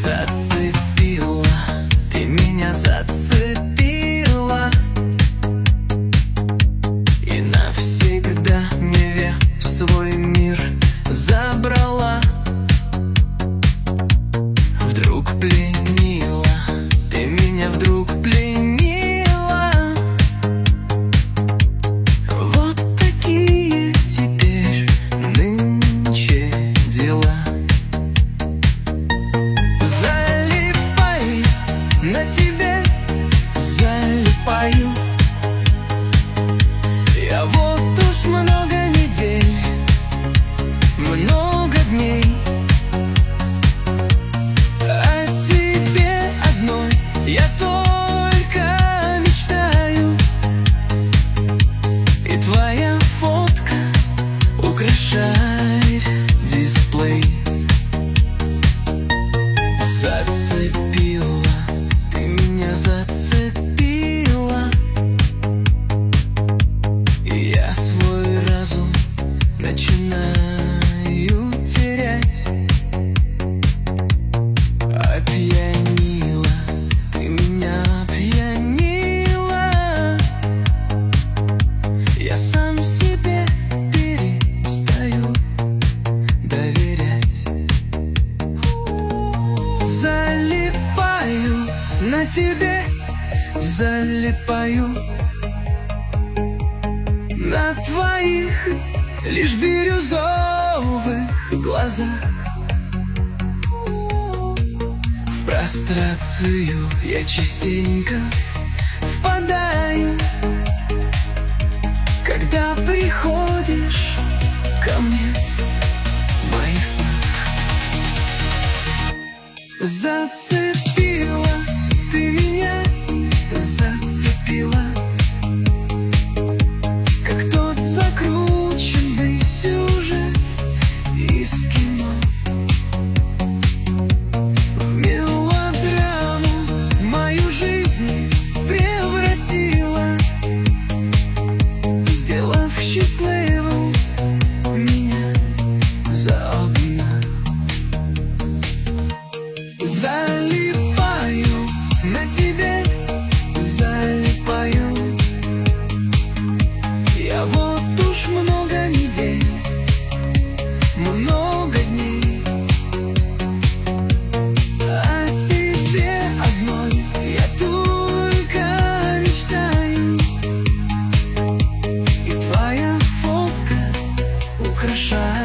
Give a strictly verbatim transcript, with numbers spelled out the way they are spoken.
Зацепила, ты меня зацепила, и навсегда меня в свой мир забрала. Вдруг пленила, ты меня вдруг пленила. Вот такие теперь нынче дела. Залипаю на тебе, залипаю. Я вот уж много недель, много дней о тебе одной я только мечтаю. И твоя фотка украшает дисплей. Зацепила, ты меня зацепила, и я свой разум начинаю терять. Опьянила, ты меня опьянила, я сам себе перестаю доверять. Залипаю на тебе, залипаю на твоих лишь бирюзовых глазах. В прострацию я частенько впадаю, когда приходишь ко мне в моих снах. Зацепила, ты меня зацепила, как тот закрученный сюжет из кино. В мелодраму мою жизнь превратила, сделав счастливым меня заодно. Залипаю на тебе, залипаю. Я вот уж много недель, много дней о тебе одной я только мечтаю. И твоя фотка украшает